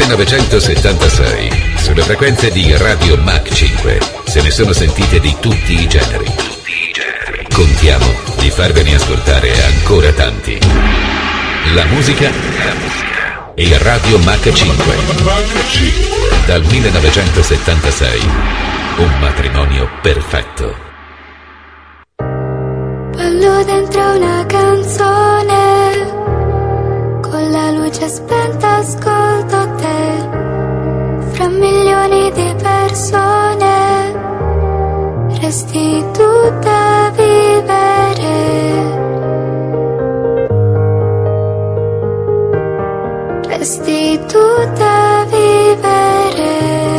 1976, sulle frequenze di Radio Mach 5, se ne sono sentite di tutti i generi. Contiamo di farvene ascoltare ancora tanti. La musica e Radio Mach 5. Dal 1976, un matrimonio perfetto. Ballo dentro una canzone, con la luce spenta ascolto te, fra milioni di persone, resti tu da vivere. Resti tu da vivere.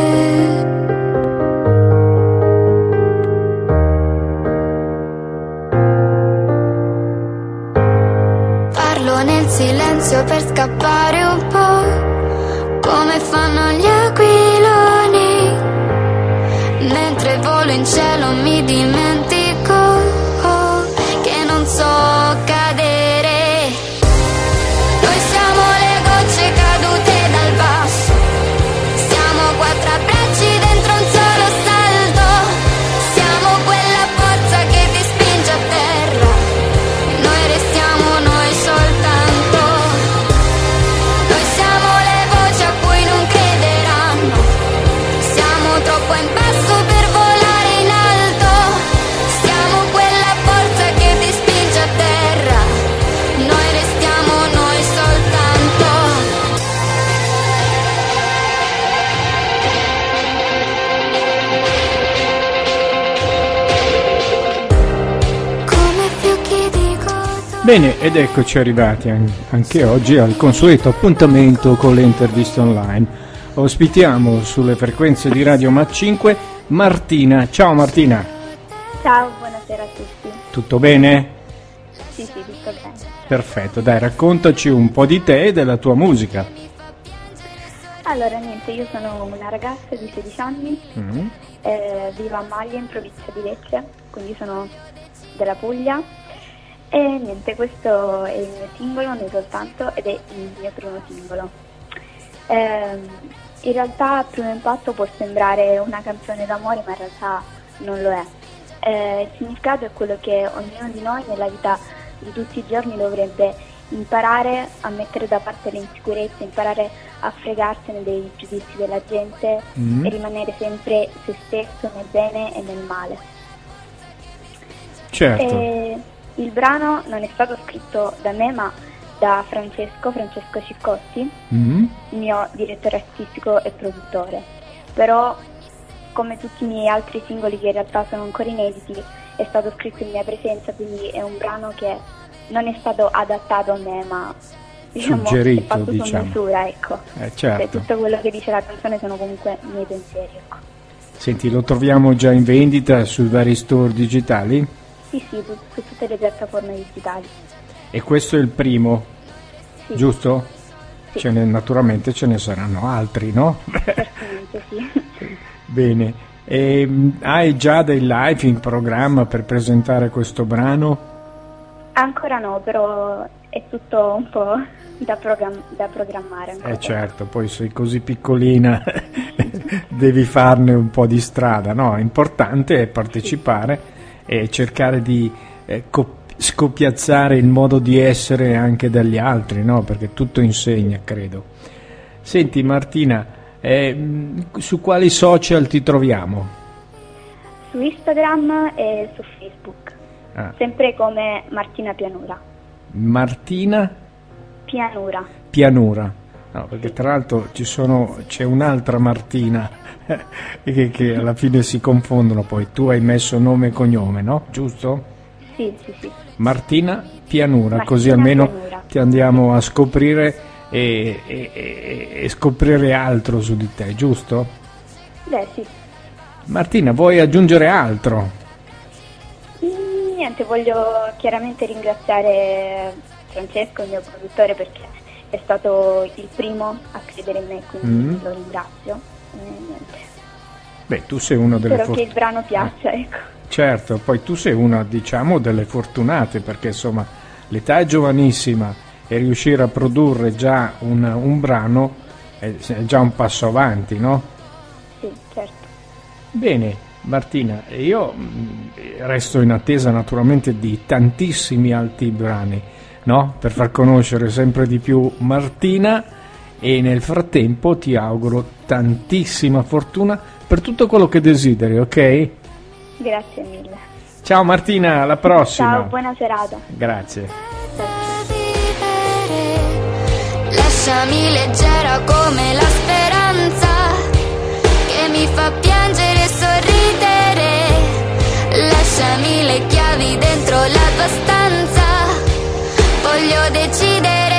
Parlo nel silenzio per scappare un po', come fanno gli aquiloni. Mentre volo in cielo mi dimentico che non so cadere. Noi siamo le gocce cadute dal basso, siamo quattro abbracci dentro un solo salto, siamo quella forza che ti spinge a terra, noi restiamo noi soltanto. Noi siamo le voci a cui non crederanno, siamo troppo in basso per volare in alto, siamo quella forza che ti spinge a terra, noi restiamo noi soltanto. Come fiocchi di cotone. Bene, ed eccoci arrivati anche oggi al consueto appuntamento con le interviste online. Ospitiamo sulle frequenze di Radio Mach 5 Martina. Ciao Martina. Ciao, buonasera a tutti. Tutto bene? Sì, tutto bene. Perfetto, dai, raccontaci un po' di te e della tua musica. Allora, niente, io sono una ragazza di 16 anni, vivo a Maglia in provincia di Lecce, quindi sono della Puglia. E niente, questo è il mio singolo, non soltanto, ed è il mio primo singolo. In realtà a primo impatto può sembrare una canzone d'amore, ma in realtà non lo è. Il significato è quello che ognuno di noi nella vita di tutti i giorni dovrebbe imparare a mettere da parte le insicurezze, imparare a fregarsene dei giudizi della gente e rimanere sempre se stesso nel bene e nel male. Certo. Il brano non è stato scritto da me, ma da Francesco Ciccotti, il mio direttore artistico e produttore. Però, come tutti i miei altri singoli che in realtà sono ancora inediti, è stato scritto in mia presenza, quindi è un brano che non è stato adattato a me, ma suggerito, è fatto su misura, ecco. Certo. Tutto quello che dice la canzone sono comunque i miei pensieri, ecco. Senti, lo troviamo già in vendita sui vari store digitali? Sì, su tutte le piattaforme digitali. E questo è il primo, sì. Giusto? Sì. Naturalmente ce ne saranno altri, no? Certamente, sì. Bene. E hai già dei live in programma per presentare questo brano? Ancora no, però è tutto un po' da programmare. Certo, poi sei così piccolina, devi farne un po' di strada, no? Importante è partecipare e cercare di scopiazzare il modo di essere anche dagli altri, no? Perché tutto insegna, credo. Senti Martina, su quali social ti troviamo? Su Instagram e su Facebook, sempre come Martina Pianura. Martina? Pianura. No, perché tra l'altro c'è un'altra Martina che alla fine si confondono, poi tu hai messo nome e cognome, no? Giusto? Sì. Martina Pianura, così almeno ti andiamo a scoprire e scoprire altro su di te, giusto? Beh, sì. Martina, vuoi aggiungere altro? Niente, voglio chiaramente ringraziare Francesco, il mio produttore, perché è stato il primo a credere in me, quindi lo ringrazio. Niente. Beh, tu sei una delle Spero che il brano piaccia, ecco. Certo, poi tu sei una, diciamo, delle fortunate, perché insomma l'età è giovanissima e riuscire a produrre già un brano è già un passo avanti, no? Sì, certo. Bene, Martina, io resto in attesa naturalmente di tantissimi altri brani, no? Per far conoscere sempre di più Martina, e nel frattempo ti auguro tantissima fortuna per tutto quello che desideri, ok? Grazie mille. Ciao Martina, alla prossima. Ciao, buona serata. Grazie. Lasciami leggera come la speranza che mi fa piangere e sorridere. Lasciami le chiavi dentro la tua stanza, voglio decidere.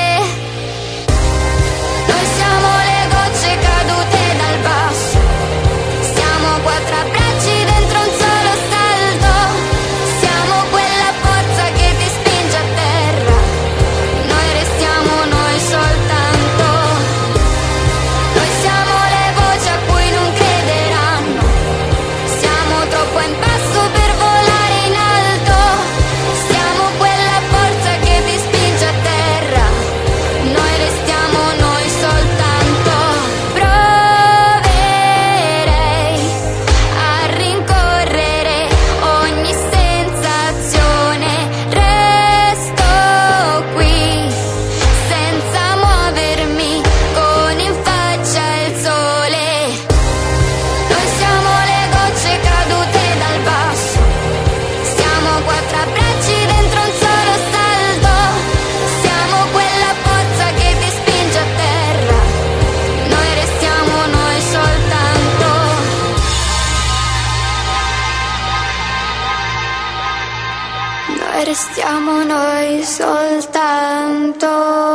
Noi siamo le gocce cadute dal basso, siamo quattro abbracci dentro un solo salto, siamo quella forza che ti spinge a terra, noi restiamo noi soltanto. Noi siamo le voci a cui non crederanno, siamo troppo in basso per volare in alto, siamo quella forza che ti spinge a terra, noi restiamo noi soltanto. Proverei a rincorrere ogni sensazione, resto qui senza muovermi con in faccia il sole. Noi siamo le gocce cadute dal basso, siamo quattro abbracci dentro un solo salto, siamo quella forza che ti spinge a terra, noi restiamo noi soltanto. Noi restiamo noi soltanto.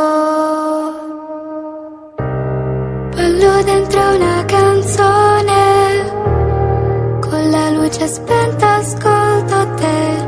Ballo dentro una canzone, con la luce spenta ascolto te.